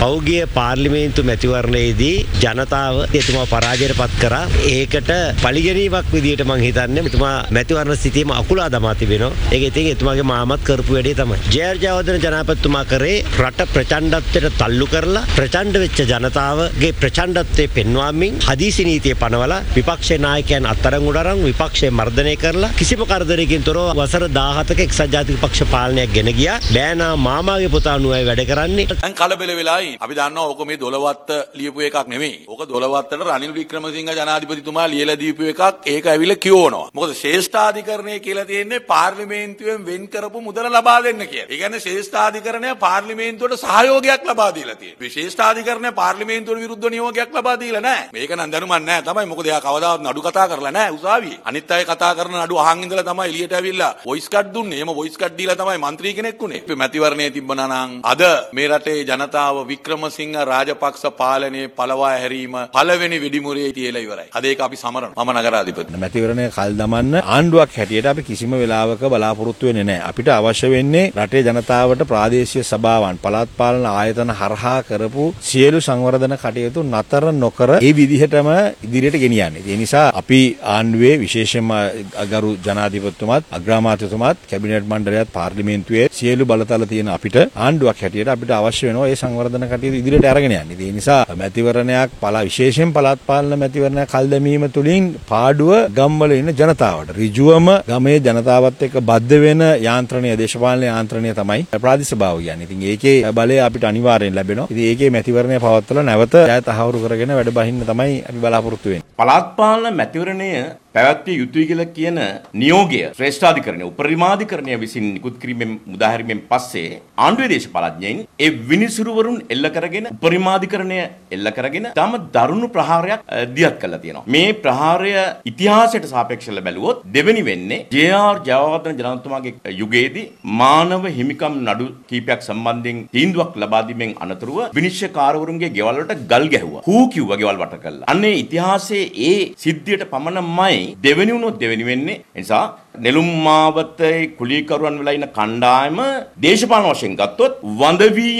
පෞගිය පාර්ලිමේන්තු මැතිවරණයේදී ජනතාව එතුමා පරාජයට පත් කරා. ඒකට පරිගැනීමක් විදියට මම හිතන්නේ එතුමා මැතිවරණ සිටීම අකුලා දමා තිබෙනවා. ඒක ඉතින් එතුමාගේ මාමත් කරපු වැඩේ තමයි. ජයර්ජයවර්ධන ජනාධිපතිතුමා කරේ රට ප්‍රචණ්ඩත්වයට තල්ලු කරලා ප්‍රචණ්ඩ වෙච්ච ජනතාවගේ ප්‍රචණ්ඩත්වයේ පෙන්වමින් හදිසි නීතිය පනවලා විපක්ෂ naayකයන් අත්අඩංගුවට අරන් විපක්ෂය මර්ධනය කරලා කිසිම කරදරයකින් තොරව වසර 17ක එක්සත් ජාතික පක්ෂ පාලනයක් ගෙන ගියා. බෑනා මාමාගේ පුතා නුවයි වැඩ කරන්නේ. දැන් කලබල වෙලායි. අපි දන්නවා ඕක මේ 12ත් ලියපු එකක් නෙමෙයි. ඕක 12ට රනිල් වික්‍රමසිංහ ජනාධිපතිතුමා ලියලා දීපු එකක්. ඒක ඇවිල්ලා කියවනවා. මොකද ශ්‍රේෂ්ඨාධිකරණය කියලා තියෙන්නේ පාර්ලිමේන්තුවෙන් වෙන් කරපු මුදල ලබා දෙන්න කියලා. ඒ කියන්නේ ශ්‍රේෂ්ඨාධිකරණය පාර්ලිමේන්තුවට සහයෝගයක් ලබා දීලා තියෙනවා. විශේෂ්ඨාධිකරණය පාර්ලිමේන්තුවට විරුද්ධ නියෝගයක් ලබා දීලා නැහැ. මේක නම් දැනුමක් නැහැ තමයි. මොකද එයා කවදාවත් නඩු කතා කරලා නැහැ උසාවියේ. අනිත් අය කතා කරන නඩු අහන් ඉඳලා තමයි එළියට ඇවිල්ලා වොයිස් කට් දුන්නේ. එහෙම වොයිස් කට් දීලා තමයි മന്ത്രി කෙනෙක් උනේ. මැතිවරණයේ තිබ්බනා නම් අද මේ රටේ ජනතාව වික්‍රමසිංහ රාජපක්ෂ පාලනයේ පළවා හැරීම පළවෙනි වෙඩිමුරේ තියලා ඉවරයි. අද ඒක අපි සමරනවා. මම නගරාධිපති. මැතිවරණය කල් දමන්න ආණ්ඩුවක් හැටියට අපි කිසිම වෙලාවක බලාපොරොත්තු වෙන්නේ නැහැ. අපිට අවශ්‍ය වෙන්නේ රටේ ජනතාවට ප්‍රාදේශීය සභාවන් පළාත් පාලන ආයතන හරහා කරපු සියලු සංවර්ධන කටයුතු නතර නොකර ඒ විදිහටම ඉදිරියට ගෙනියන්නේ. ඒ නිසා අපි ආණ්ඩුවේ විශේෂයෙන්ම ගරු ජනාධිපතිතුමාත් අග්‍රාමාත්‍යතුමාත් කැබිනට් මණ්ඩලයත් පාර්ලිමේන්තුවේ සියලු බලතල තියෙන අපිට ආණ්ඩුවක් හැටියට අපිට අවශ්‍ය වෙනවා ඒ සංවර්ධන කටයුතු ඉදිරියට අරගෙන යන්න. ඒ නිසා මැතිවරණයක් විශේෂයෙන් පළාත් පාලන මැතිවරණයක් කල් දැමීම තුළින් පාඩුව ගම්වල ඉන්න ජනතාවට ඍජුවම ගමේ ජනතාවත් එක්ක බද්ධ වෙන යාන්ත්‍රණය දේශපාලන යාන්ත්‍රණය තමයි ප්‍රාදේශීය සභාව කියන්නේ. ඉතින් ඒකේ බලය අපිට අනිවාර්යෙන් ලැබෙනවා. ඉතින් ඒකේ මැතිවරණය පවත්වලා නැවත ජය තහවුරු කරගෙන වැඩ බහින්න තමයි අපි බලාපොරොත්තු වෙන්නේ. පළාත් පාලන මැතිවරණය පැවැත්විය යුතුයි කියලා කියන නියෝගය ශ්‍රේෂ්ඨාධිකරණය උපරිමාධිකරණය විසින් නිකුත් කිරීමෙන් මුදාහැරීමෙන් පස්සේ ආණ්ඩුවේ දේශපාලඥයින් ඒ විනිසුරුවරුන් එල්ල කරගෙන උපරිමාධිකරණය එල්ල කරගෙන තම දරුණු ප්‍රහාරයක් දියත් කළා තියෙනවා. මේ ප්‍රහාරය ඉතිහාසයට සාපේක්ෂව බැලුවොත් දෙවෙනි වෙන්නේ ජේ.ආර්. ජයවර්ධන ජනාධිපතිතුමාගේ යුගයේදී මානව හිමිකම් නඩු කීපයක් සම්බන්ධයෙන් තීන්දුවක් ලබා දීමෙන් අනතුරුව විනිශ්චයකාරවරුන්ගේ ගෙවල් වලට ගල් ගැහුවා. හූ කිව්වා ගෙවල් වට කළා. අන්නේ ඉතිහාසයේ ඒ සිද්ධියට පමණමයි දෙවෙනි වුණොත් දෙවෙනි වෙන්නේ. ඒ නිසා නෙළුම් මාවතේ කුලීකරුවන් වෙලා ඉන්න කණ්ඩායම දේශපාලන වශයෙන් ගත්තොත් වඳ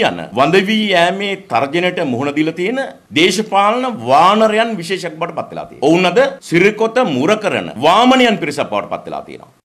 වී යෑමේ තර්ජනයට මුහුණ දීලා තියෙන දේශපාලන වානරයන් විශේෂයක් බවට පත් වෙලා තියෙනවා. ඔවුන් අද සිරිකොත මුර කරන වාමනයන් පිරිසක් බවට පත් වෙලා තියෙනවා.